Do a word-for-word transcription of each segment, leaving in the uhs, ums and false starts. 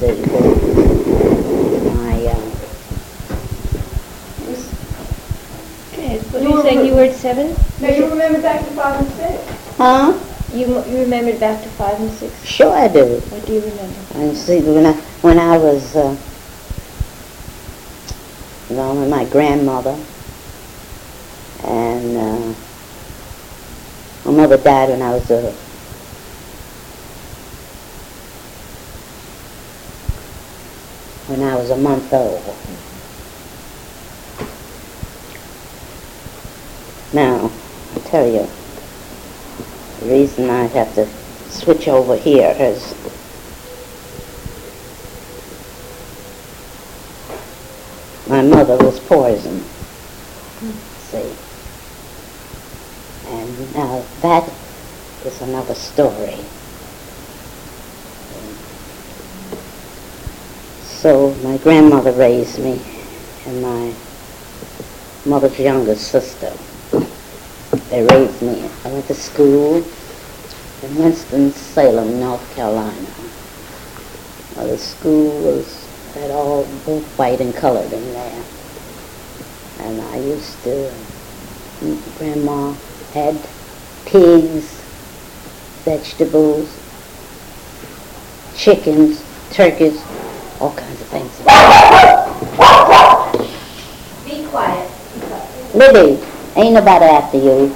the, my, um, Okay, what are you saying, you were at seven? Now you remember back to five and six? huh? You, m- you remembered back to five and six? Sure I do. What do you remember? And see, when I, when I was, uh, you know, with my grandmother, and uh, my mother died when I was a, when I was a month old. Now, I'll tell you, the reason I have to switch over here is my mother was poisoned, see. And now that is another story. So my grandmother raised me and my mother's younger sister. They raised me. I went to school in Winston-Salem, North Carolina. Now, the school was had all both white and colored in there. And I used to, Grandma had pigs, vegetables, chickens, turkeys, all kinds of things. Be quiet. Libby, ain't nobody after you.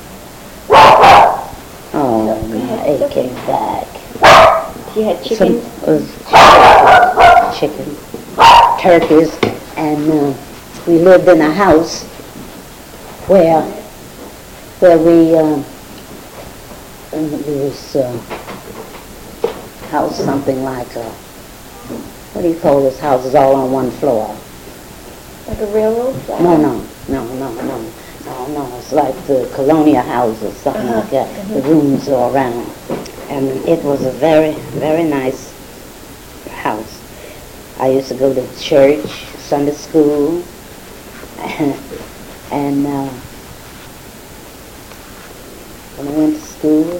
Oh, my it came back. You had chicken? Some was chicken, turkeys, and uh, we lived in a house where where we uh, it was uh, house something like a, what do you call this house? It's all on one floor. Like a railroad? No, no, no, no, no, no, no. It's like the colonial houses, something Uh-huh. like that. Mhm. The rooms all around, and it was a very, very nice house. I used to go to church, Sunday school, and uh, when I went to school,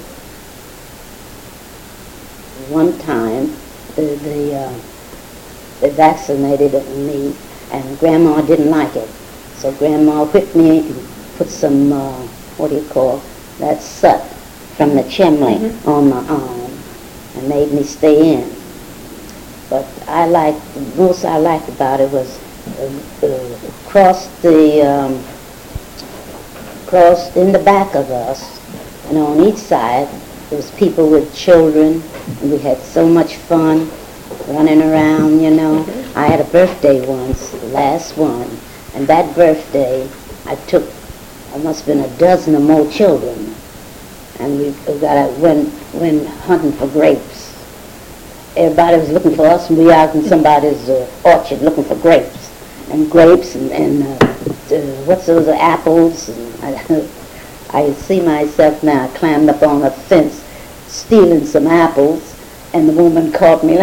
one time the, the uh, they vaccinated me, and Grandma didn't like it. So Grandma whipped me and put some, uh, what do you call, that soot from the chimney Mhm. on my arm and made me stay in. But I liked, the most I liked about it was uh, uh, across the, um, across in the back of us, and on each side, there was people with children, and we had so much fun running around, you know. Mhm. I had a birthday once, the last one, and that birthday, I took, I must have been a dozen or more children, and we got out, went, went hunting for grapes. Everybody was looking for us, and we out in somebody's uh, orchard looking for grapes, and grapes, and, and uh, uh, what's those, apples, and I, I see myself now, I climbed up on a fence, stealing some apples, and the woman caught me.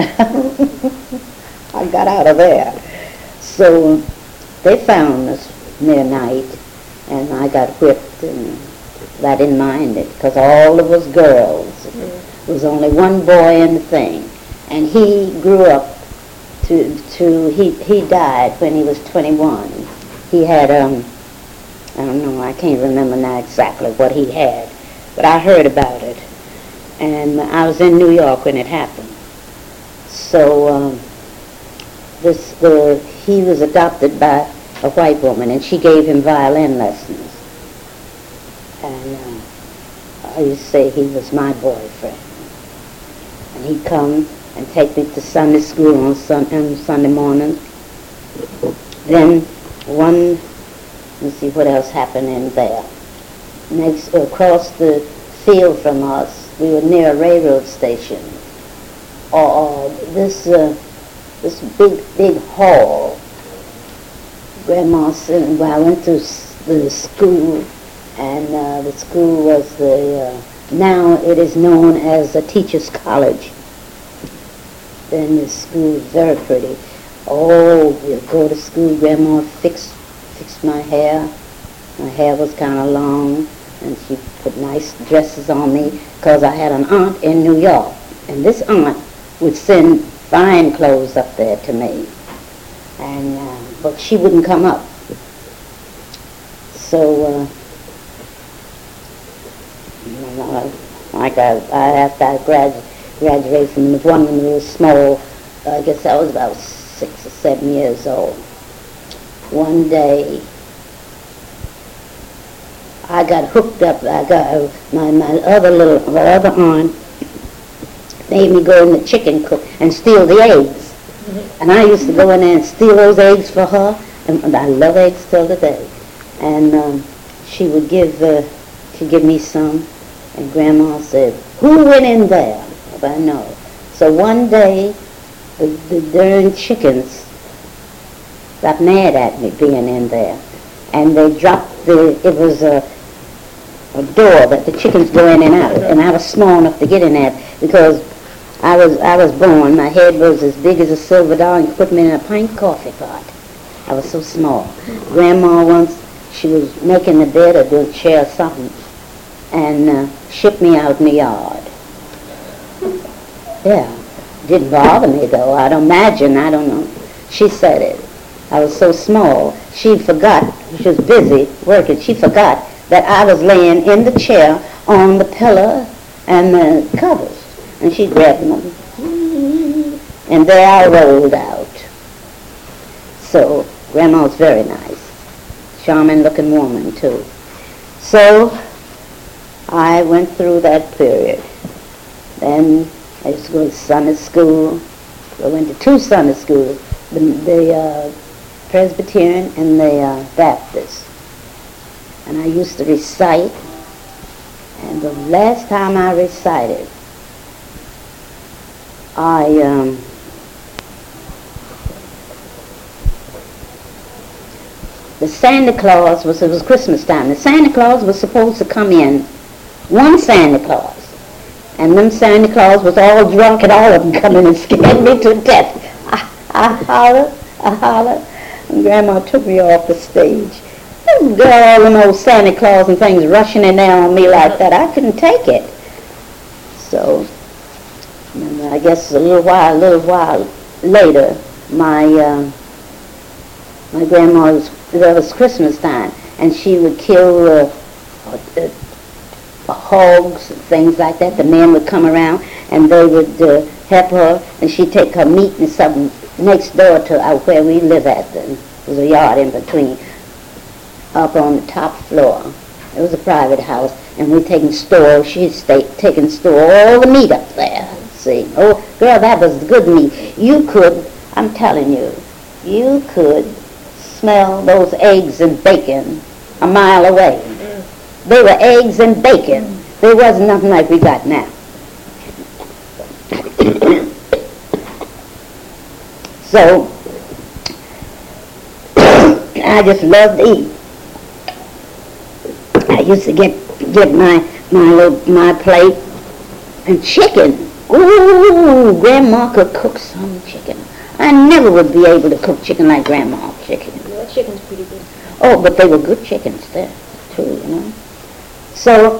I got out of there. So uh, they found us near night, and I got whipped, and I didn't mind it, because all of us girls. Mm. There was only one boy in the thing, and he grew up to, to he, he died when he was twenty-one. He had, um, I don't know, I can't remember now exactly what he had, but I heard about it. And I was in New York when it happened. So um, this the he was adopted by a white woman, and she gave him violin lessons. And uh, I used to say he was my boyfriend. And he'd come and take me to Sunday school on, sun, on Sunday mornings. Then one, let's see what else happened in there. Next, across the field from us, we were near a railroad station. Or this uh, this big big hall. Grandma said, well, I went to s- the school, and uh, the school was the uh, now it is known as the Teachers College. Then the school was very pretty. Oh, we'd go to school. Grandma fixed fixed my hair. My hair was kind of long, and she put nice dresses on me because I had an aunt in New York, and this aunt would send fine clothes up there to me. And uh, but she wouldn't come up. So, uh, like I, I after I grad, graduated from the one when we were small, I guess I was about six or seven years old. One day, I got hooked up. I got uh, my my other little my other aunt made me go in the chicken coop and steal the eggs, mm-hmm. and I used to go in there and steal those eggs for her. And, and I love eggs till today. And um, she would give uh, she'd give me some, and Grandma said, "Who went in there?" If I know. So one day, the, the darn chickens got mad at me being in there, and they dropped the. It was a. a door that the chickens go in and out, and I was small enough to get in there because I was I was born. My head was as big as a silver dollar, and put me in a pint coffee pot. I was so small. Grandma once, she was making the bed or doing a chair or something, and uh, shipped me out in the yard. Yeah, didn't bother me though. I don't imagine. I don't know. She said it. I was so small. She forgot. She was busy working. She forgot that I was laying in the chair on the pillow and the covers. And she grabbed them, and there I rolled out. So, Grandma was very nice. Charming-looking woman, too. So, I went through that period. Then I used to go to Sunday school. I went to two Sunday schools, the, the uh, Presbyterian and the uh, Baptist. And I used to recite, and the last time I recited, I, um, the Santa Claus was, it was Christmas time, the Santa Claus was supposed to come in, one Santa Claus, and them Santa Claus was all drunk and all of them coming and scared me to death. I, I hollered, I hollered, and Grandma took me off the stage. Girl, all them old Santa Claus and things rushing in there on me like that, I couldn't take it. So, I guess a little while, a little while later, my uh, my grandma was, that was Christmas time, and she would kill uh, uh, uh, hogs and things like that. The men would come around, and they would uh, help her, and she'd take her meat and something next door to uh, where we live at. There was a yard in between, up on the top floor. It was a private house, and we taking store. She'd stay taking store all the meat up there. See, oh girl, that was good meat. You could, I'm telling you, you could smell those eggs and bacon a mile away. Mm-hmm. They were eggs and bacon. Mm-hmm. There wasn't nothing like we got now. So I just loved to eat. I used to get get my my little, my plate and chicken. Ooh, Grandma could cook some chicken. I never would be able to cook chicken like Grandma chicken. Your chicken's pretty good. Oh, but they were good chickens there, too, you know. So,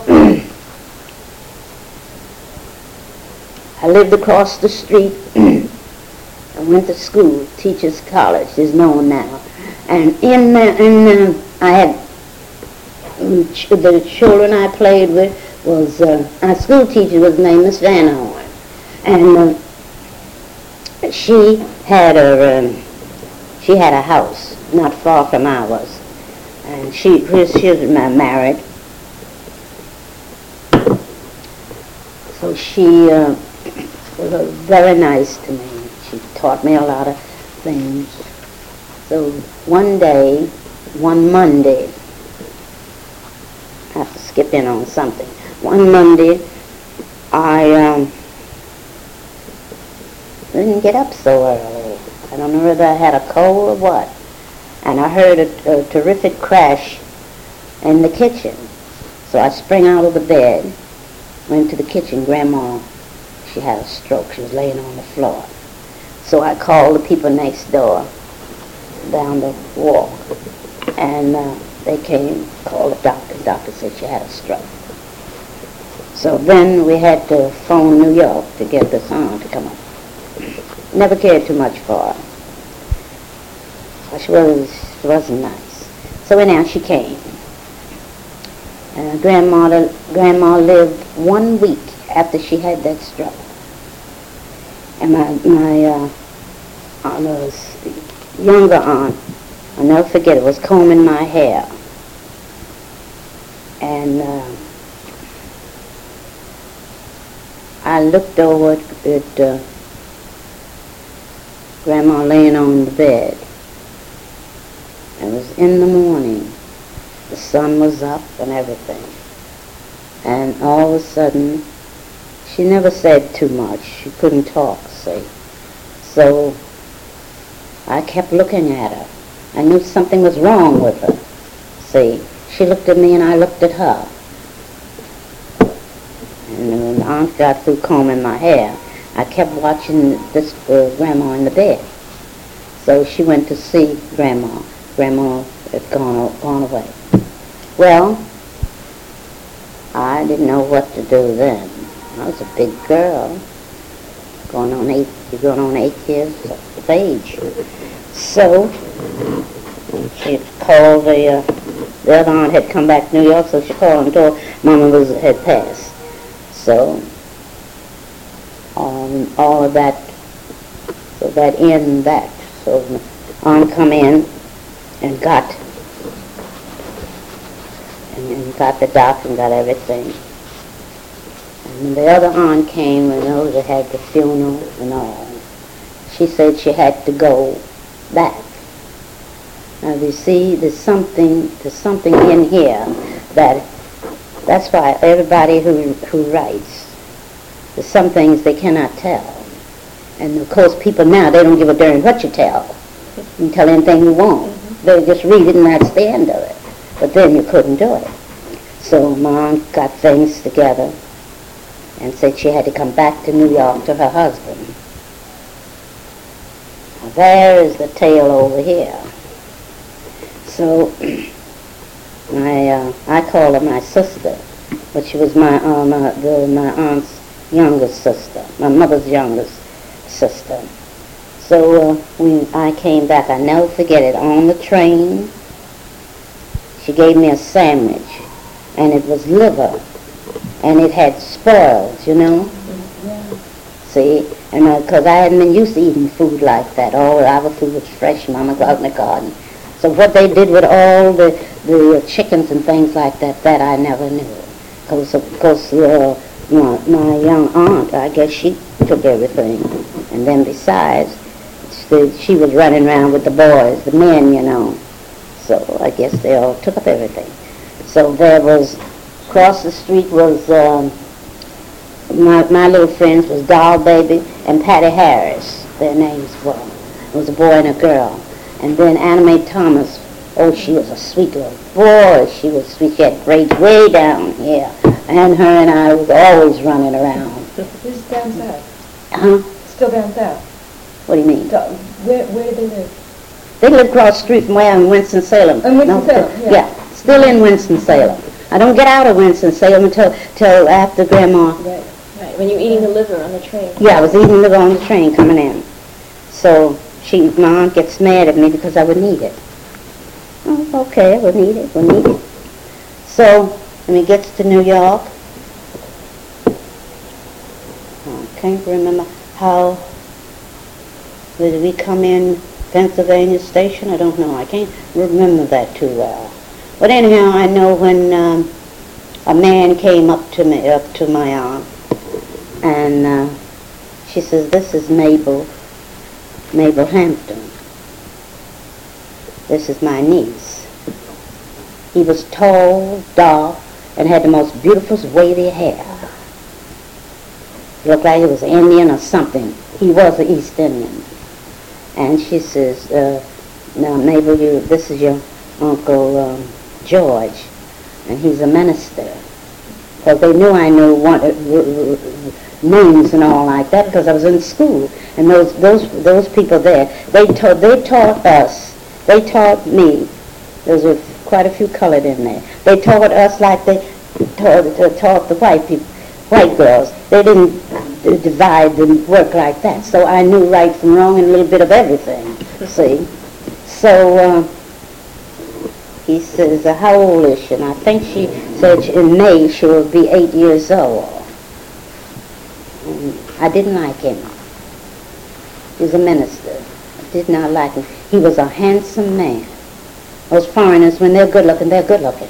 I lived across the street. I went to school, Teachers College is known now. And in the, in the, I had, the children I played with was, uh, our school teacher was named Miss Van Horn. And uh, she had a um, she had a house not far from ours, and she she was married. So she uh, was very nice to me. She taught me a lot of things. So one day, one Monday, I have to skip in on something. One Monday, I. Um, didn't get up so early. I don't know whether I had a cold or what. And I heard a, a terrific crash in the kitchen. So I sprang out of the bed, went to the kitchen. Grandma, she had a stroke. She was laying on the floor. So I called the people next door down the walk. And uh, they came, called the doctor. The doctor said she had a stroke. So then we had to phone New York to get the son to come up. never cared too much for her. She, was, she wasn't nice. So anyhow, she came. Uh, grandma, grandma lived one week after she had that stroke. And my, my uh, aunt was younger aunt, I'll never forget it, was combing my hair. And uh, I looked over at, at uh, Grandma laying on the bed. It was in the morning. The sun was up and everything. And all of a sudden, she never said too much. She couldn't talk, see. So I kept looking at her. I knew something was wrong with her, see. She looked at me and I looked at her. And when the aunt got through combing my hair, I kept watching this uh, grandma in the bed. So she went to see grandma. Grandma had gone, gone away. Well, I didn't know what to do then. I was a big girl, going on eight, going on eight years of age. So she called the, uh, the other aunt had come back to New York, so she called and told Mama was, had passed. So um, all of that, so that in that. So the aunt come in and got and, and got the doctor and got everything. And the other aunt came and those that had the funeral and all. She said she had to go back. Now you see, there's something, there's something in here that, that's why everybody who who writes, there's some things they cannot tell. And of course people now, they don't give a darn what you tell. You can tell anything you want. They just read it and that's the end of it. But then you couldn't do it. So my aunt got things together and said she had to come back to New York to her husband. Now there is the tale over here. So my, uh, I call her my sister, but she was my, uh, my, the, my aunt's youngest sister, my mother's youngest sister. So uh, when I came back, I never forget it, on the train, she gave me a sandwich, and it was liver, and it had spoils, you know? Yeah. See? And because uh, I hadn't been used to eating food like that. All our food was fresh, Mama go out in the garden. So what they did with all the, the chickens and things like that, that I never knew. Because of course, uh, my, my young aunt, I guess she took everything. And then besides, she was running around with the boys, the men, you know. So I guess they all took up everything. So there was, across the street was, um, my, my little friends was Doll Baby and Patty Harris, their names were. It was a boy and a girl. And then Anna Mae Thomas, oh, she was a sweet little boy. She was sweet. She had braids way down here. And her and I was always running around. This is down south? Huh? Still down south? What do you mean? So, where, where did they live? They lived across the street from where in Winston-Salem. In Winston-Salem, no, yeah. Yeah, still in Winston-Salem. I don't get out of Winston-Salem until till after Grandma. Right, right. When you're eating the liver on the train. Yeah, I was eating liver on the train coming in. So she, my aunt gets mad at me because I wouldn't eat it. Oh, okay, I wouldn't eat it, wouldn't eat it. So when he gets to New York, I can't remember how. Did we come in Pennsylvania Station? I don't know. I can't remember that too well. But anyhow, I know when um, a man came up to me, up to my aunt, and uh, she says, "This is Mabel, Mabel Hampton. This is my niece." He was tall, dark, and had the most beautiful wavy hair. He looked like he was Indian or something. He was an East Indian. And she says, uh, "Now, Mabel, you, this is your Uncle um, George, and he's a minister." Because they knew I knew one, uh, names and all like that because I was in school. And those those those people there, they taught they taught us, they taught me. There was quite a few colored in there. They taught us like they taught, taught the white people, white girls. they didn't d- divide the work like that. So I knew right from wrong and a little bit of everything, see. So uh, he says, uh, how old is she? And I think she said in May she will be eight years old. And I didn't like him. He was a minister. I did not like him. He was a handsome man. Those foreigners, when they're good looking, they're good looking.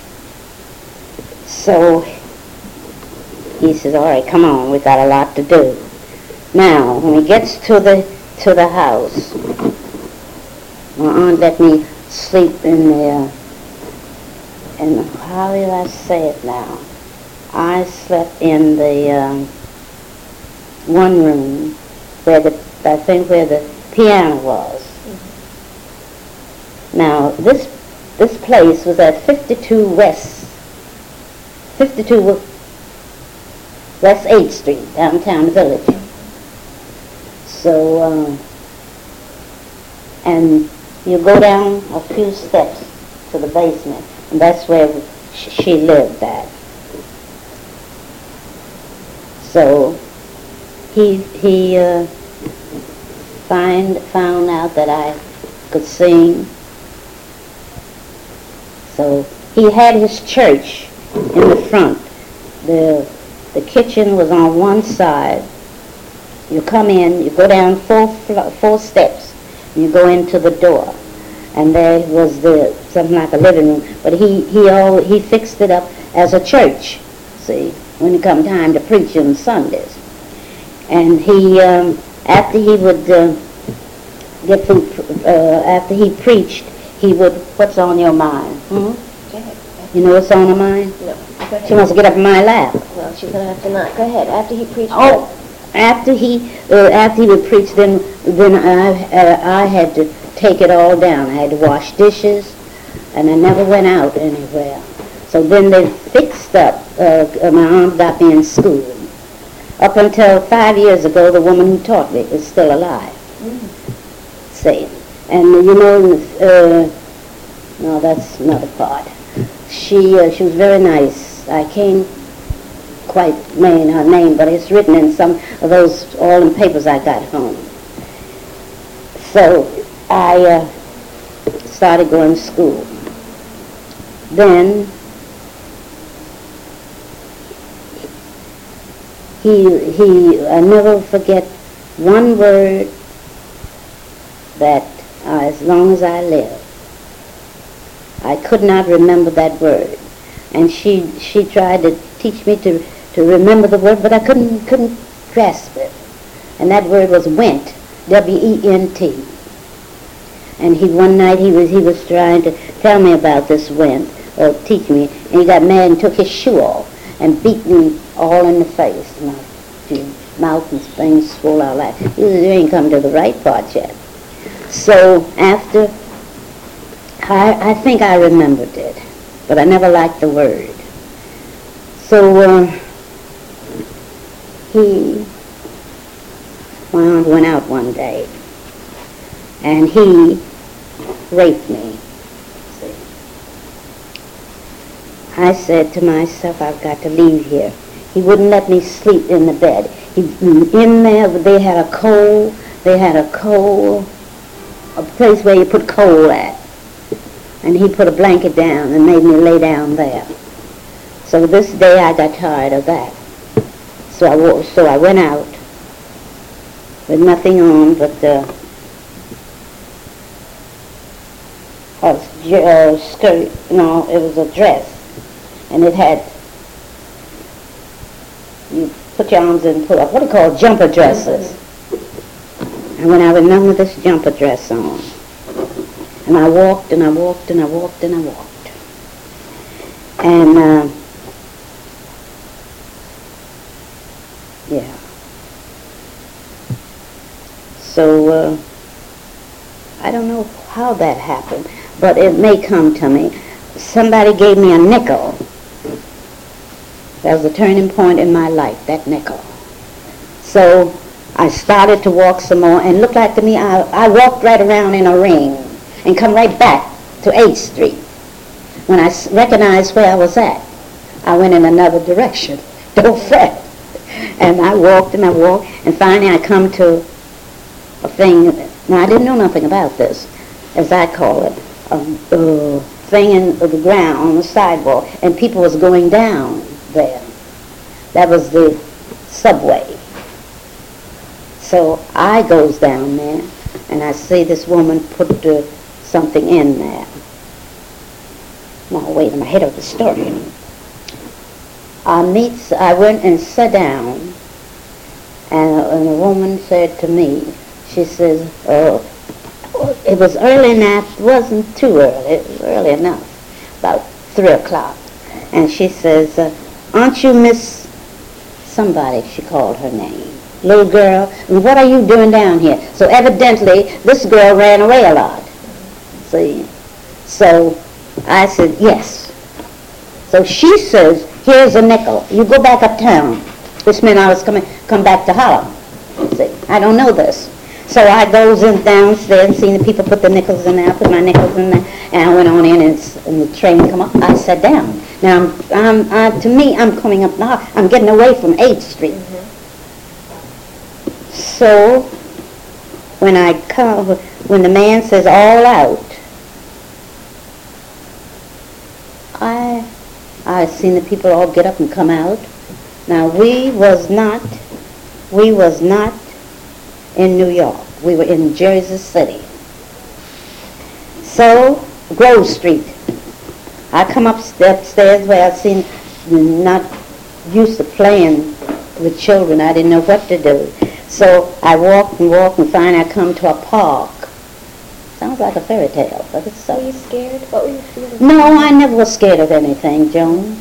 So he says, all right, come on, we got a lot to do. Now, when he gets to the to the house, my aunt let me sleep in there, and how did I say it now? I slept in the um, one room where the, I think where the piano was. Now, this this place was at fifty-two West, fifty-two West eighth Street, downtown Village. So, uh, and you go down a few steps to the basement, and that's where sh- she lived at. So, he he uh, find found out that I could sing. So he had his church in the front. The the kitchen was on one side. You come in, you go down four fl- four steps, and you go into the door, and there was the something like a living room. But he he all he fixed it up as a church. See, when it come time to preach on Sundays, and he um, after he would uh, get through uh, after he preached. He would, what's on your mind? Hmm? Go ahead. You know what's on her mind? No, go ahead. She wants to get up in my lap. Well, she's going to have to not. Go ahead. After he preached. Oh, after he uh, after he would preach, then then I uh, I had to take it all down. I had to wash dishes, and I never went out anywhere. So then they fixed up. Uh, my aunt got me in school. Up until five years ago, the woman who taught me is still alive. Mm-hmm. See. And you know, uh, no, that's another part. She uh, she was very nice. I can't quite name her name, but it's written in some of those all in papers I got home. So I uh, started going to school. Then he he I never forget one word that. Uh, as long as I live, I could not remember that word, and she she tried to teach me to, to remember the word, but I couldn't couldn't grasp it. And that word was went, W E N T. And he one night he was he was trying to tell me about this went, or teach me, and he got mad and took his shoe off and beat me all in the face. My mouth and things swole out like. He said, you ain't come to the right part yet. So after, I, I think I remembered it, but I never liked the word. So uh, he, my aunt went out one day, and he raped me. See. I said to myself, I've got to leave here. He wouldn't let me sleep in the bed. He, in there, they had a coal, they had a coal, a place where you put coal at. And he put a blanket down and made me lay down there. So this day I got tired of that. So I, so I went out with nothing on but uh, a skirt, no, it was a dress. And it had, you put your arms in and pull up, what do you call jumper dresses. And when I remember this jumper dress on, and I walked and I walked and I walked and I walked. And, uh, yeah. So, uh, I don't know how that happened, but it may come to me. Somebody gave me a nickel. That was a turning point in my life, that nickel. So I started to walk some more, and looked like to me, I, I walked right around in a ring and come right back to eighth Street. When I recognized where I was at, I went in another direction. Don't fret. And I walked and I walked, and finally I come to a thing. Now, I didn't know nothing about this, as I call it, a uh, thing in the ground on the sidewalk, and people was going down there. That was the subway. So I goes down there, and I see this woman put uh, something in there. Now, wait, I'm ahead of the story. I meet, I went and sat down, and a, and a woman said to me, she says, oh, it was early enough, it wasn't too early, it was early enough, about three o'clock. And she says, uh, aren't you Miss somebody, she called her name, little girl, and what are you doing down here? So evidently, this girl ran away a lot, see. So I said, yes. So she says, here's a nickel, you go back uptown. Which meant I was coming, come back to Harlem. See, I don't know this. So I goes in downstairs and seen the people put the nickels in there. I put my nickels in there, and I went on in, and, and the train come up. I sat down. Now, I'm, I'm, uh, to me, I'm coming up now. I'm getting away from eighth Street. Mm-hmm. So when I come, when the man says all out, I, I seen the people all get up and come out. Now, we was not, we was not in New York. We were in Jersey City. So, Grove Street. I come up upstairs where I seen, not used to playing with children. I didn't know what to do. So I walked and walked, and finally I come to a park. Sounds like a fairy tale, but it's so. Were you scared? What were you feeling? No, I never was scared of anything, Joan.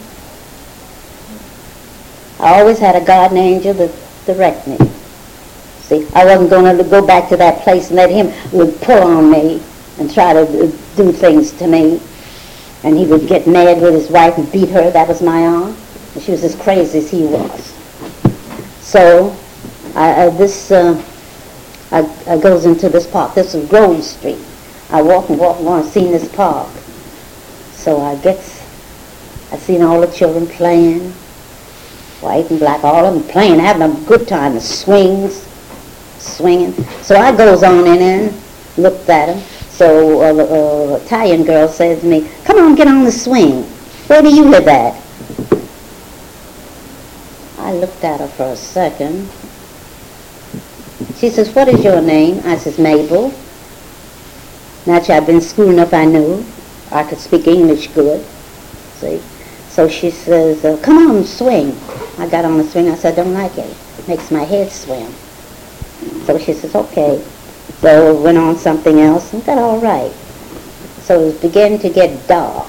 I always had a guardian angel that direct me. See, I wasn't going to go back to that place and let him would pull on me and try to do things to me. And he would get mad with his wife and beat her. That was my aunt. And she was as crazy as he was. So, I, I, this, uh, I, I goes into this park. This is Grove Street. I walk and walk and walk and seen this park. So I get, I seen all the children playing, white and black, all of them playing, having a good time, the swings, swinging. So I goes on in and looked at them. So uh, the uh, Italian girl says to me, come on, get on the swing. Where do you live at? I looked at her for a second. She says, what is your name? I says, Mabel. Naturally, I've been school enough, I knew. I could speak English good. See? So she says, uh, come on, swing. I got on the swing. I said, I don't like it. It makes my head swim. So she says, okay. So went on something else, and got all right. So it was beginning to get dark.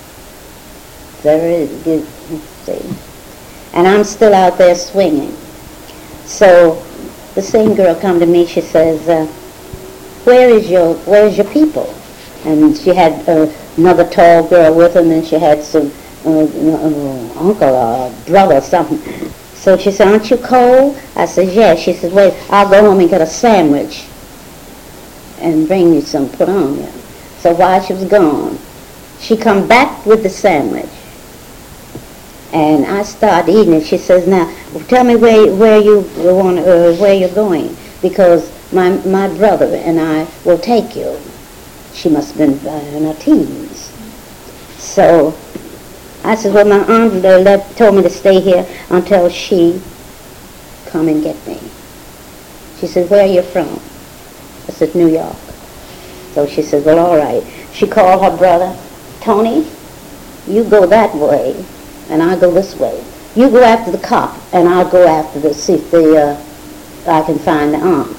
Very good, see. And I'm still out there swinging. So the same girl come to me. She says, uh, "Where is your Where's your people?" And she had uh, another tall girl with her, and then she had some uh, uh, uncle or brother or something. So she said, "Aren't you cold?" I said, "Yes." She said, "Wait, I'll go home and get a sandwich and bring you some put on you." So while she was gone, she come back with the sandwich. And I started eating it. She says, "Now, tell me where where you want, uh, where you're going, because my my brother and I will take you." She must have been uh, in her teens. So I said, "Well, my aunt uh, let, told me to stay here until she come and get me." She said, "Where are you from?" I said, "New York." So she said, "Well, all right." She called her brother, "Tony, you go that way, and I'll go this way. You go after the cop, and I'll go after the, see if the, uh, I can find the aunt."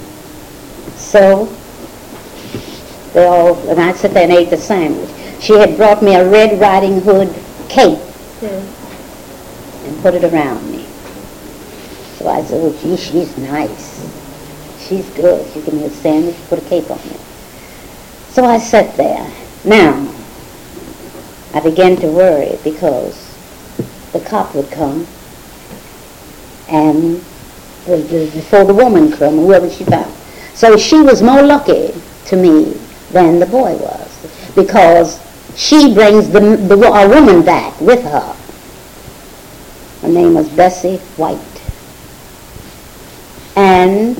So they all, and I sat there and ate the sandwich. She had brought me a Red Riding Hood cape Yeah. and put it around me. So I said, "Oh, gee, she's nice. She's good. She gave me a sandwich, put a cape on it." So I sat there. Now, I began to worry because the cop would come, and the, the, before the woman come, whoever she found. So she was more lucky to me than the boy was, because she brings the, the a woman back with her. Her name was Bessie White. And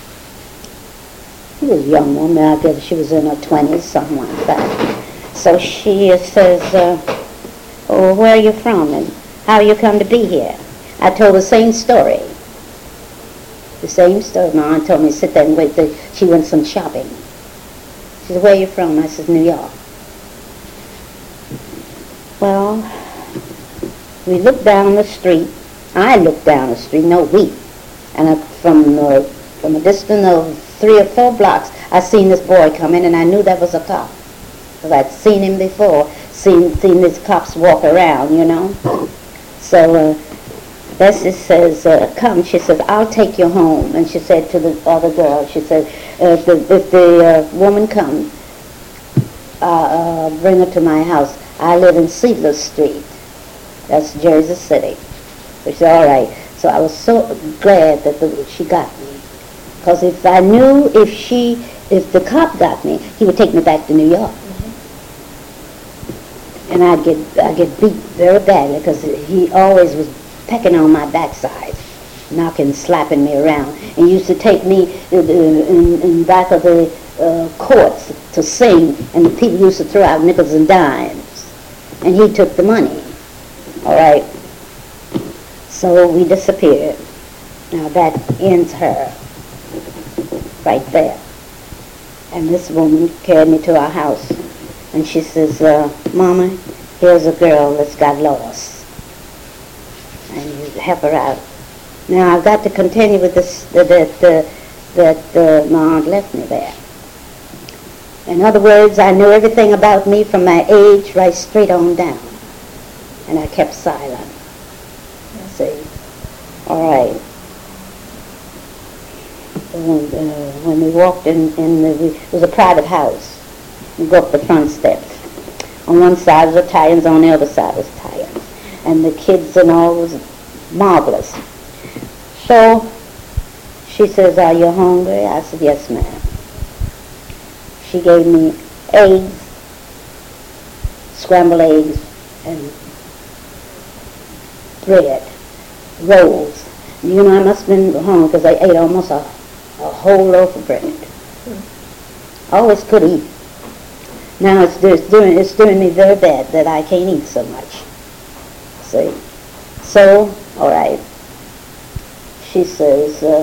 she was a young woman. I guess she was in her twenties, something like that. So she says, uh, oh, where are you from and how you come to be here? I told the same story. The same story. My aunt told me to sit there and wait till she went some shopping. She said, where are you from? I said, New York. Well, we looked down the street. I looked down the street, no we. And I, from, uh, from a distance of three or four blocks, I seen this boy come in, and I knew that was a cop. Because I'd seen him before, seen, seen these cops walk around, you know. So uh, Bessie says, uh, come, she says, I'll take you home. And she said to the other girl, she said, uh, if the, if the uh, woman comes, uh, uh, bring her to my house. I live in Seedless Street. That's Jersey City. She said, all right. So I was so glad that the, she got me. Because if I knew if she, if the cop got me, he would take me back to New York. And I'd get, I'd get beat very badly because he always was pecking on my backside, knocking, slapping me around. And he used to take me in, in, in back of the uh, courts to sing, and the people used to throw out nickels and dimes. And he took the money. All right. So we disappeared. Now that ends her right there. And this woman carried me to our house. And she says, uh, Mama, here's a girl that's got lost. And you help her out. Now I've got to continue with this, that, that, that uh, my aunt left me there. In other words, I knew everything about me from my age right straight on down. And I kept silent. See? All right. And, uh, when we walked in, in the, we, it was a private house. We go up the front steps. On one side was Italians, on the other side was Italians. And the kids and all was marvelous. So she says, are you hungry? I said, yes, ma'am. She gave me eggs, scrambled eggs, and bread, rolls. You know, I must have been hungry because I ate almost a, a whole loaf of bread. I always could eat. Now it's, it's, doing, it's doing me very bad that I can't eat so much. See? So, all right. She says, uh,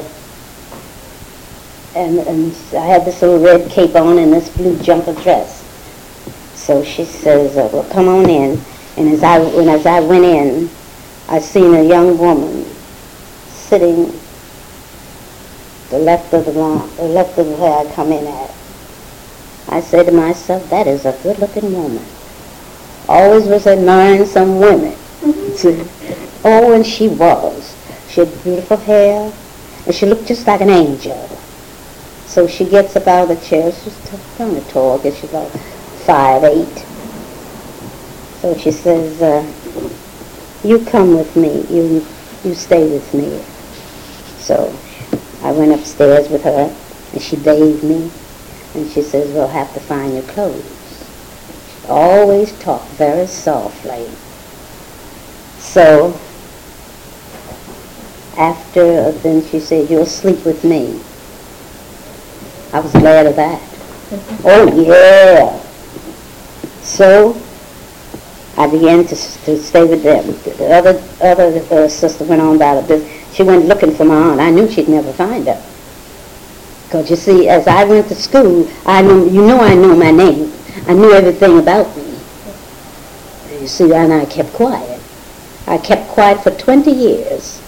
and, and I had this little red cape on and this blue jumper dress. So she says, uh, well, come on in. And as I, when, as I went in, I seen a young woman sitting the left of the lawn, the left of where I come in at. I said to myself, that is a good-looking woman. Always was admiring some women. Mm-hmm. Oh, and she was. She had beautiful hair, and she looked just like an angel. So she gets up out of the chair. She's kind of tall. I guess she's about five eight. So she says, uh, you come with me. You, you stay with me. So I went upstairs with her, and she bathed me. And she says, we'll have to find your clothes. She always talked very softly. So, after, then she said, you'll sleep with me. I was glad of that. Oh, yeah. So, I began to, to stay with them. The other, other uh, sister went on about it. This. She went looking for my aunt. I knew she'd never find her. Because you see, as I went to school, I knew, you know I know my name. I knew everything about me. You see, and I kept quiet. I kept quiet for twenty years.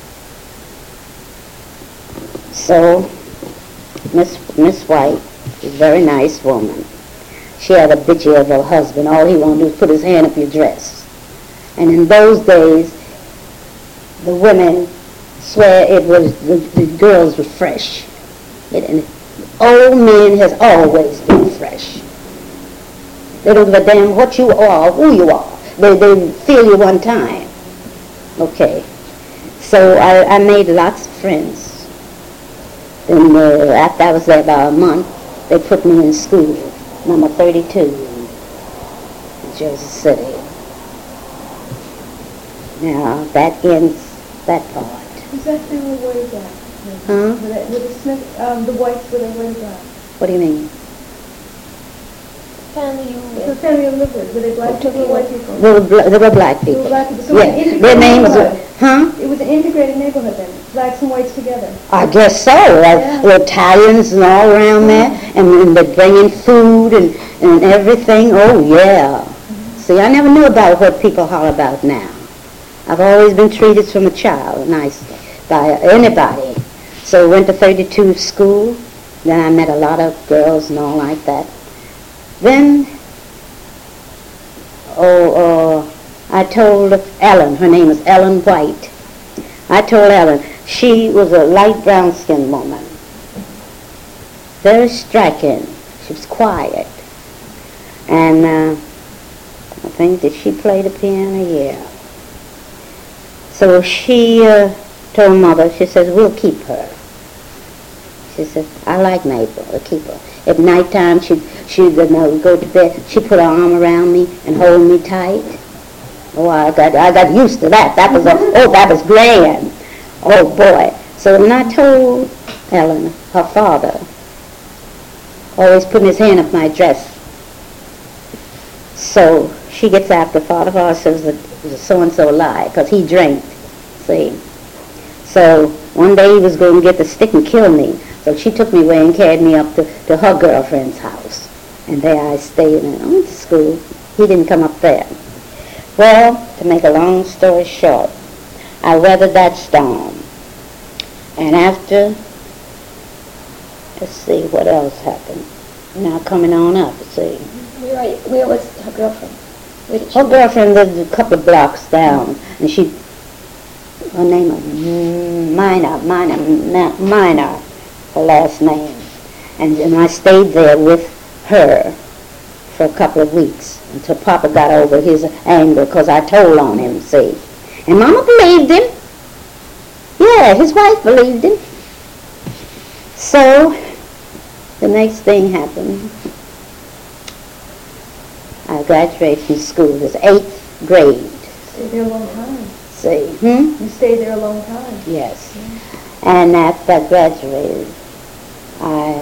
So, Miss Miss White, a very nice woman. She had a bitchy of her husband. All he wanted to do was put his hand up your dress. And in those days, the women swear it was, the, the girls were fresh. It, and old men has always been fresh. They don't give a damn what you are, who you are. They, they feel you one time. Okay. So I, I made lots of friends. Then uh, after I was there about a month, they put me in school, number thirty-two, in Jersey City. Now that ends that part. Exactly where is that? Huh? Were they, were the Smith, um, the Whites, were they were they black? What do you mean? Family you The with. family you lived with, were they black people or white people? They were, bla- they were black They people. were black people. So it was an Yeah, their integrated names were, neighborhood. huh? It was an integrated neighborhood then, blacks and whites together. I guess so. Uh, the Italians and all around there, and, and they're bringing food and, and everything. Oh, yeah. See, I never knew about what people holler about now. I've always been treated from a child nicely by anybody. So went to thirty-two school. Then I met a lot of girls and all like that. Then, oh, uh, I told Ellen, her name was Ellen White. I told Ellen, she was a light brown skinned woman. Very striking. She was quiet. And uh, I think that she played the piano, yeah. So she uh, told Mother, she says, we'll keep her. She said, I like Mabel, we'll keep her. At nighttime, she'd, she'd you know, go to bed, she'd put her arm around me and hold me tight. Oh, I got, I got used to that. That was, a, oh, that was grand. Oh, boy. So when I told Ellen, her father, always putting his hand up my dress, so she gets after Father. Father says that it was so-and-so lie, because he drank, see. So one day he was going to get the stick and kill me. So she took me away and carried me up to, to her girlfriend's house. And there I stayed, and I went to school. He didn't come up there. Well, to make a long story short, I weathered that storm. And after, let's see, what else happened? Now coming on up, see. Where, are you, where was her girlfriend? Where did she Her live? girlfriend lived a couple of blocks down, and she, her name was Minor, Minor, Mi- Minor, her last name. And, and I stayed there with her for a couple of weeks until Papa got over his anger, because I told on him, see. And Mama believed him. Yeah, his wife believed him. So, the next thing happened. I graduated from school. It was eighth grade. Stayed there a long time. See, hmm? You stayed there a long time. Yes. And after I graduated, I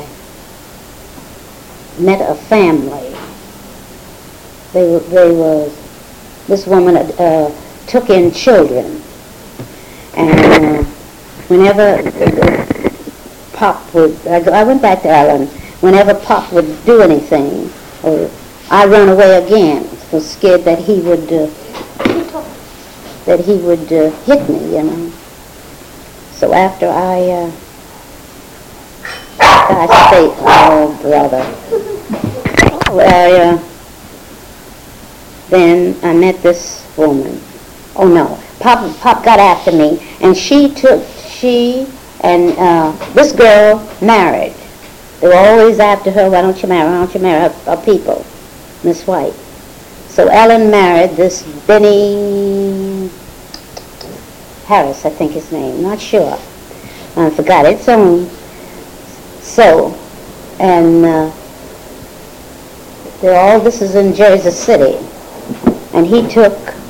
met a family. They were, they were, this woman uh, took in children. And uh, whenever Pop would, I, I went back to Ellen, whenever Pop would do anything, or I run away again, was scared that he would, uh, that he would uh, hit me, you know. So after I, uh, I stayed, oh brother, well, uh, then I met this woman. Oh no, Pop, Pop got after me, and she took, she and uh, this girl married. They were always after her, why don't you marry, why don't you marry her, her people, Miss White. So Ellen married this Benny Harris, I think his name, not sure. I forgot it. So, so and uh, they're all, this is in Jersey City. And he took,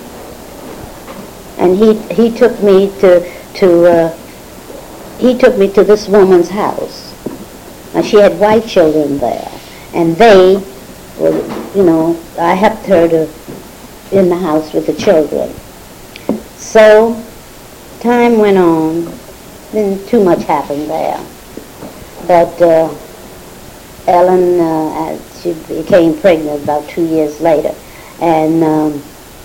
and he he took me to, to uh, he took me to this woman's house. Now she had white children there. And they were, you know, I helped her to, in the house with the children. So, time went on, then too much happened there. But uh, Ellen, uh, she became pregnant about two years later, and um,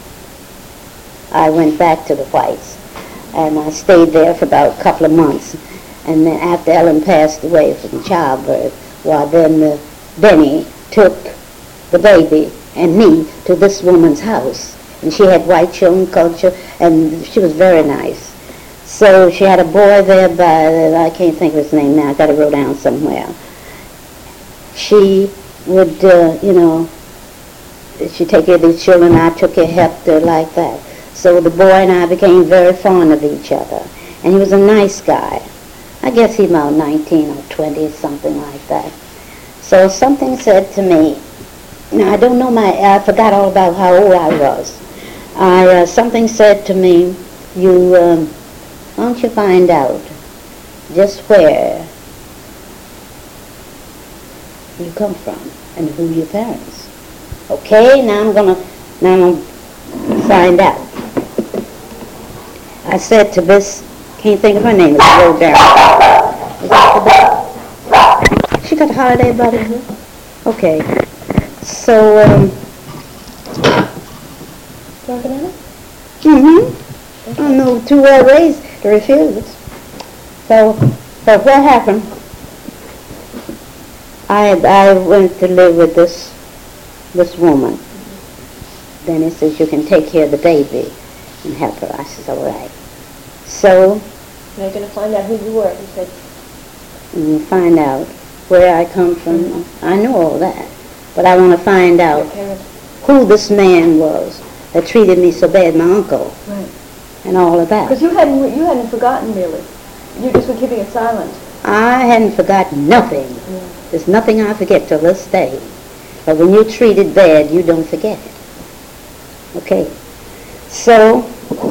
I went back to the Whites, and I stayed there for about a couple of months. And then after Ellen passed away from childbirth, well, then uh, Benny took the baby and me to this woman's house. And she had white children, culture, and she was very nice. So she had a boy there by, I can't think of his name now, I got it wrote down somewhere. She would, uh, you know, she'd take care of these children, I took care, helped her like that. So the boy and I became very fond of each other. And he was a nice guy. I guess he's about nineteen or twenty, something like that. So something said to me, now I don't know my, I forgot all about how old I was. I, uh, something said to me, you, um, why don't you find out just where you come from and who your parents. Okay, now I'm gonna now I'm gonna find out. I said to this, can't think of her name, it's a little girl. Is that the She got the holiday buddy? Mm-hmm. Okay. So, um, Talking about it? mm-hmm. I know too well raised to refuse. So, so what happened? I I went to live with this this woman. Then he says, you can take care of the baby and help her. I says, all right. So, Now you're going to find out who you were. He said, you find out where I come from. Mm-hmm. I know all that. But I want to find out your parents. who this man was that treated me so bad, my uncle, Right. and all of that. Because you hadn't, you hadn't forgotten, really. You just were keeping it silent. I hadn't forgotten nothing. Yeah. There's nothing I forget till this day. But when you're treated bad, you don't forget it. Okay. So,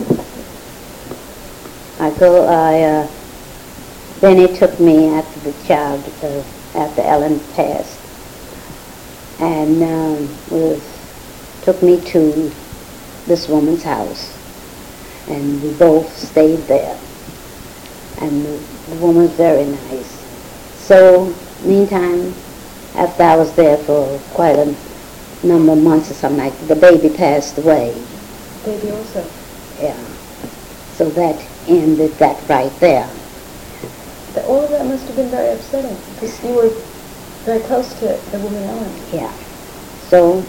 I go, I, uh, then he took me after the child, uh, after Ellen passed, and um, was, took me to this woman's house, and we both stayed there, and the, the woman was very nice. So, meantime, after I was there for quite a number of months or something like that, the baby passed away. Baby also. Yeah. So that ended that right there. But all of that must have been very upsetting, because you were very close to the woman Ellen. Yeah. So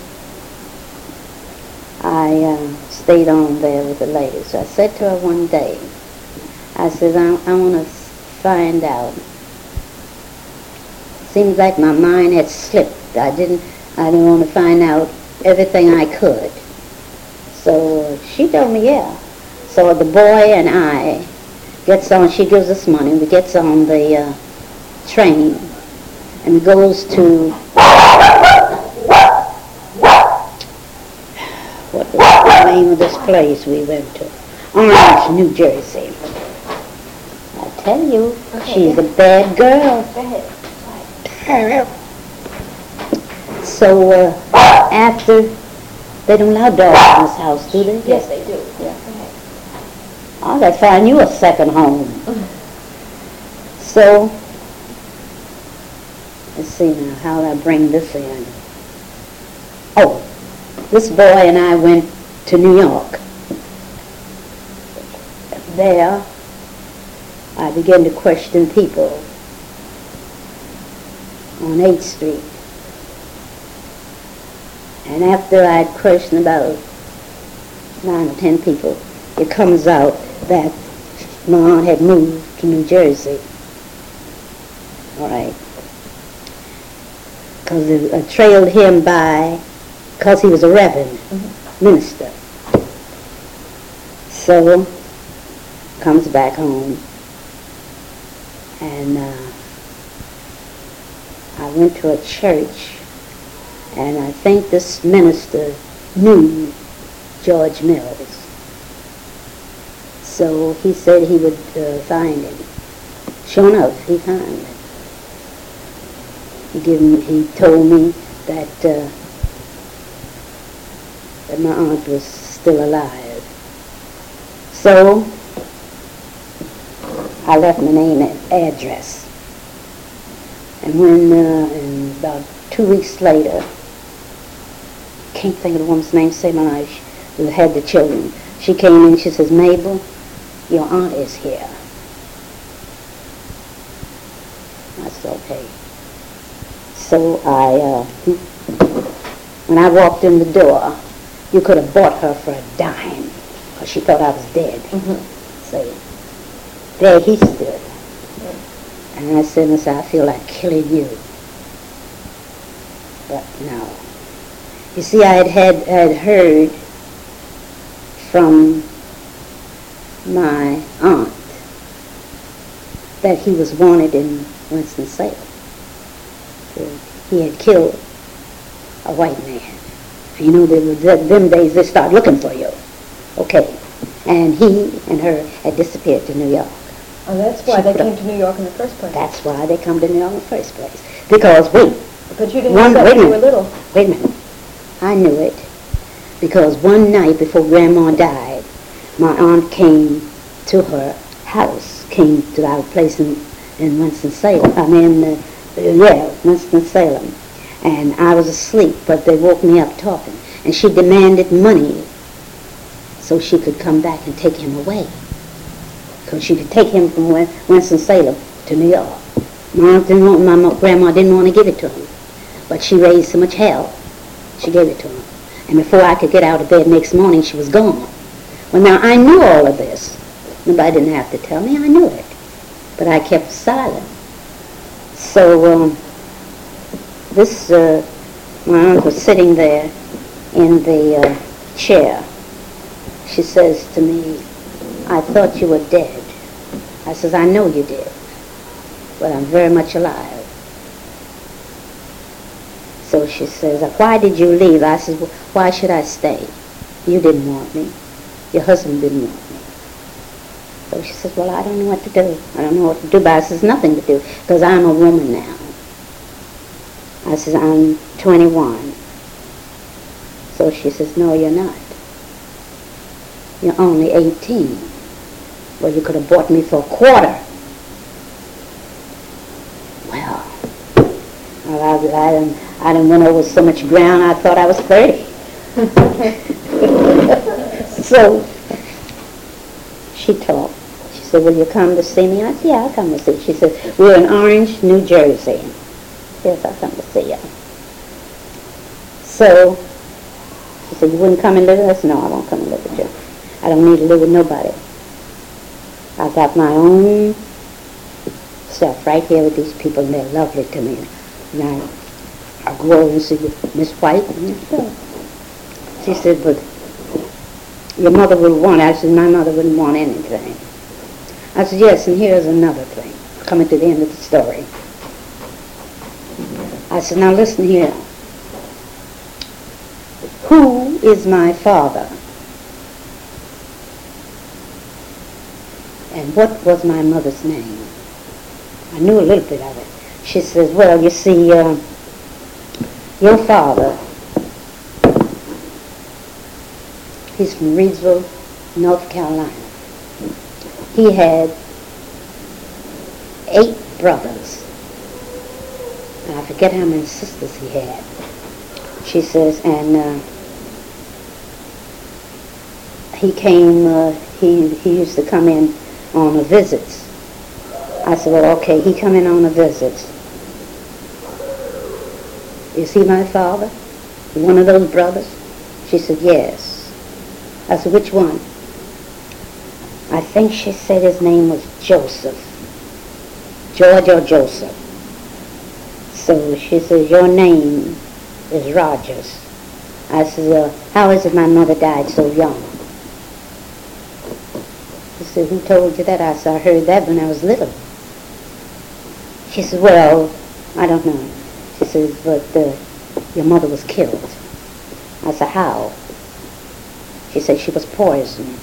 I uh, stayed on there with the lady. So I said to her one day, I said, I, I want to find out. Seems like my mind had slipped. I didn't, I didn't want to find out everything I could. So she told me, yeah. So the boy and I gets on, she gives us money, we gets on the uh, train and goes to, what was the name of this place we went to? Orange, New Jersey. I tell you, Okay, she's yeah. a bad girl. Go ahead. So uh, after, they don't allow dogs in this house, do they? Yes, they do. Yeah. Go ahead. Oh, they find you a second home. So, let's see now, how do I bring this in? Oh, this boy and I went to New York. There, I began to question people on eighth Street. And after I'd questioned about nine or ten people, it comes out that my aunt had moved to New Jersey. All right. Because I trailed him by, because he was a reverend mm-hmm. minister. So, comes back home. And uh, I went to a church, and I think this minister knew George Mills. So he said he would uh, find him. Sure enough, he found him. He, gave me, he told me that, uh, that my aunt was still alive. So I left my name and address. And when, uh, and about two weeks later, can't think of the woman's name, say my life, who had the children. She came in, she says, Mabel, your aunt is here. I said, okay. So I, uh, when I walked in the door, you could have bought her for a dime, because she thought I was dead. Mm-hmm. So there he stood. And I said, Miss, I feel like killing you. But no. You see, I had, had, had heard from my aunt that he was wanted in Winston-Salem. He had killed a white man. You know, they were, them days they start looking for you. Okay. And he and her had disappeared to New York. Oh, that's why She they put came up- to New York in the first place. That's why they come to New York in the first place. Because, wait, But you didn't One- know that wait a when you were minute. little. wait a minute. I knew it. Because one night before Grandma died, my aunt came to her house, came to our place in, in Winston-Salem. I mean, uh, yeah, Winston-Salem. And I was asleep, but they woke me up talking. And she demanded money so she could come back and take him away. So she could take him from Win- Winston-Salem to New York. My aunt didn't want, my mo- grandma didn't want to give it to him. But she raised so much hell, she gave it to him. And before I could get out of bed next morning, she was gone. Well, now, I knew all of this. Nobody didn't have to tell me. I knew it. But I kept silent. So, um, this, uh, my aunt was sitting there in the uh, chair. She says to me, I thought you were dead. I says, I know you did, but I'm very much alive. So she says, why did you leave? I says, well, why should I stay? You didn't want me. Your husband didn't want me. So she says, well, I don't know what to do. I don't know what to do, but I says, nothing to do, because I'm a woman now. I says, I'm twenty-one. So she says, no, you're not. You're only eighteen. Well, you could have bought me for a quarter. Well, well I, I, done, I done went over so much ground, I thought I was thirty. So, she talked. She said, will you come to see me? I said, yeah, I'll come to see you. She said, we're in Orange, New Jersey. Yes, I'll come to see you. So, she said, you wouldn't come and live with us? No, I won't come and live with you. I don't need to live with nobody. I got my own stuff right here with these people, and they're lovely to me. And I, I go over and see Miss White, and so. She said, but your mother would want it. I said, my mother wouldn't want anything. I said, yes, and here's another thing, coming to the end of the story. I said, now listen here. Who is my father? And what was my mother's name? I knew a little bit of it. She says, well, you see, uh, your father, he's from Reidsville, North Carolina. He had eight brothers. And I forget how many sisters he had. She says, and uh, he came, uh, he, he used to come in on a visits. I said, well, okay, he come in on a visit. Is he my father? One of those brothers? She said, yes. I said, which one? I think she said his name was Joseph. George or Joseph. So she says, your name is Rogers. I said, uh, how is it my mother died so young? She said, who told you that? I said, I heard that when I was little. She said, well, I don't know. She says, but uh, your mother was killed. I said, how? She said she was poisoned.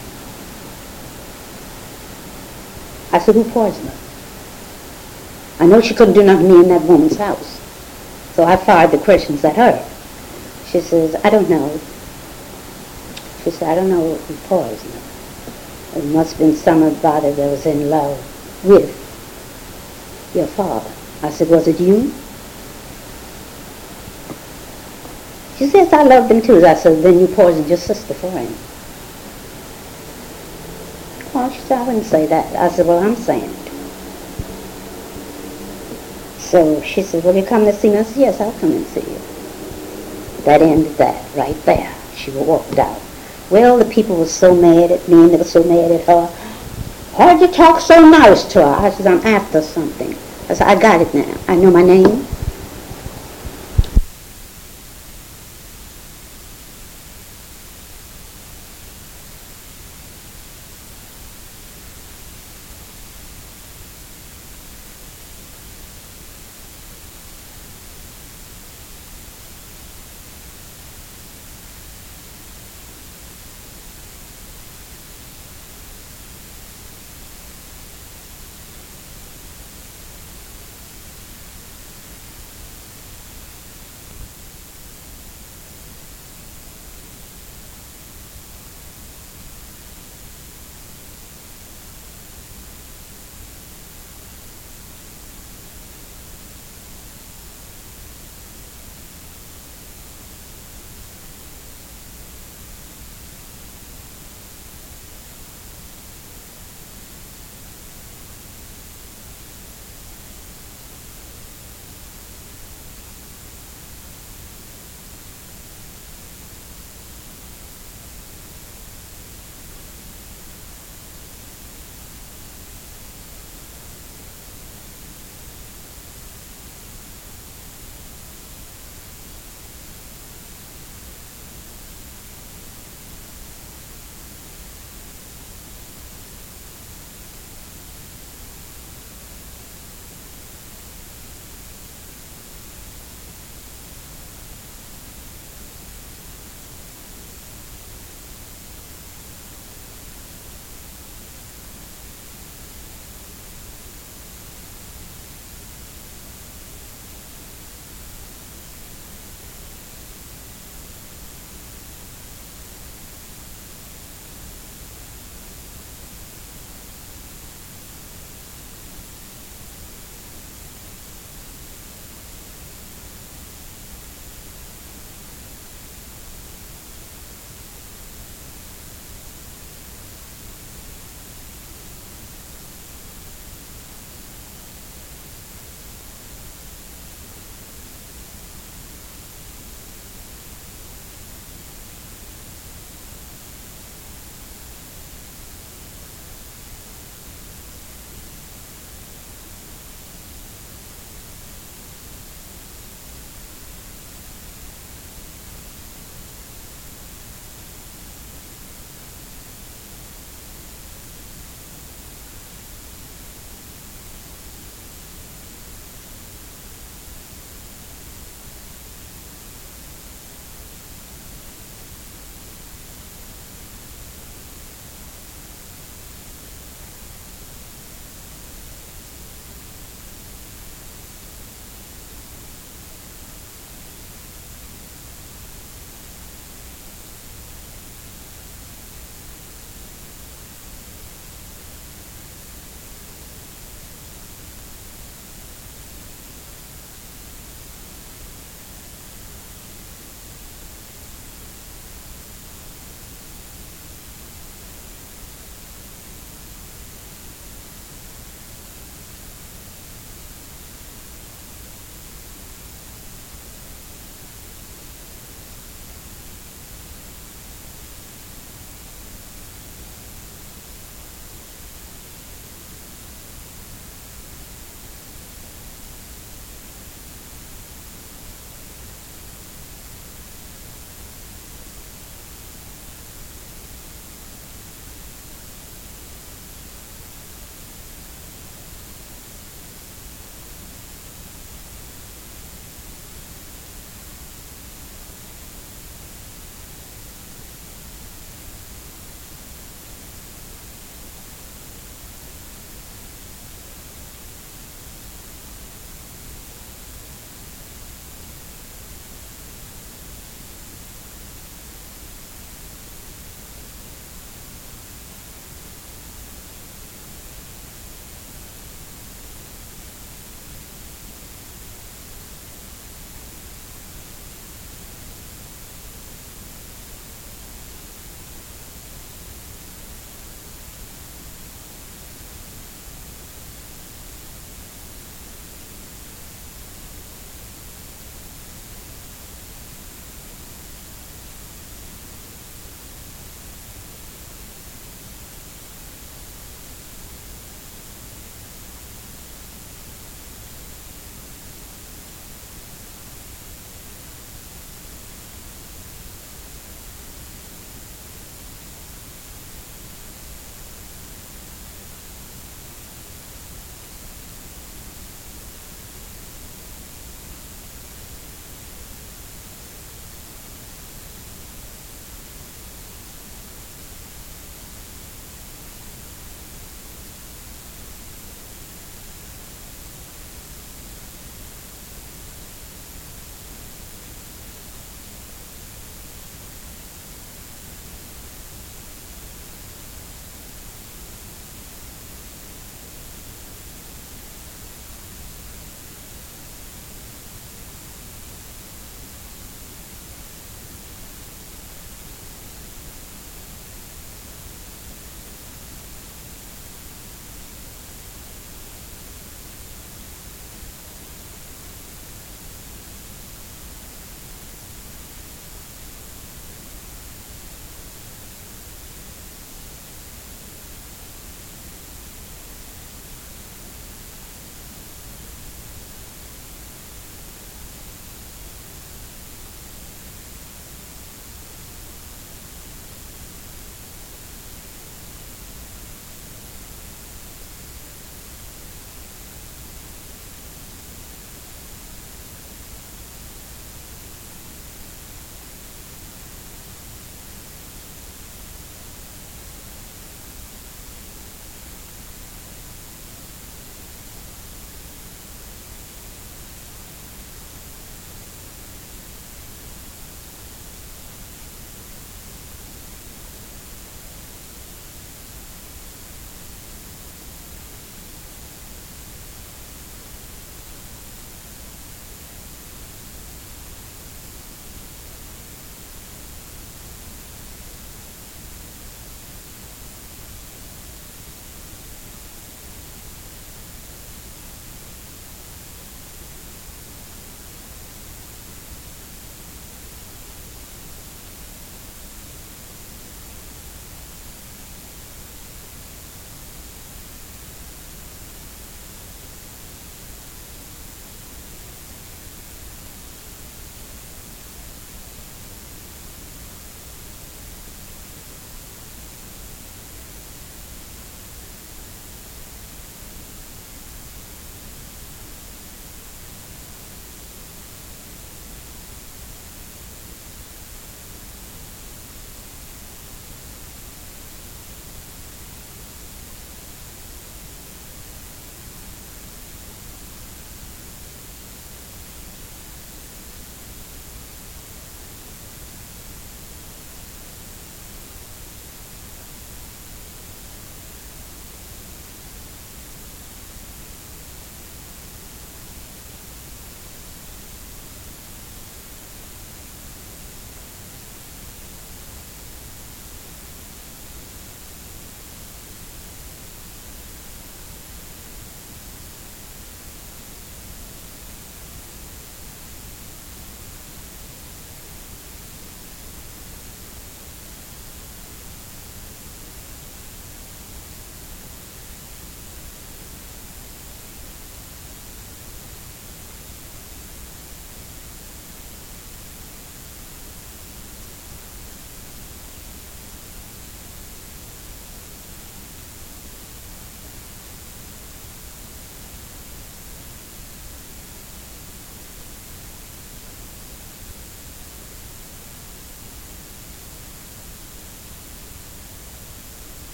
I said, who poisoned her? I know she couldn't do nothing to me in that woman's house. So I fired the questions at her. She says, I don't know. She said, I don't know who poisoned her. It must have been somebody that was in love with your father. I said, was it you? She says, I loved him too. I said, then you poisoned your sister for him. Well, she said, I wouldn't say that. I said, well, I'm saying it. So she said, will you come to see me? I said, yes, I'll come and see you. That ended that right there. She walked out. Well, the people were so mad at me, and they were so mad at her. Why'd you talk so nice to her? I said, I'm after something. I said, I got it now. I know my name.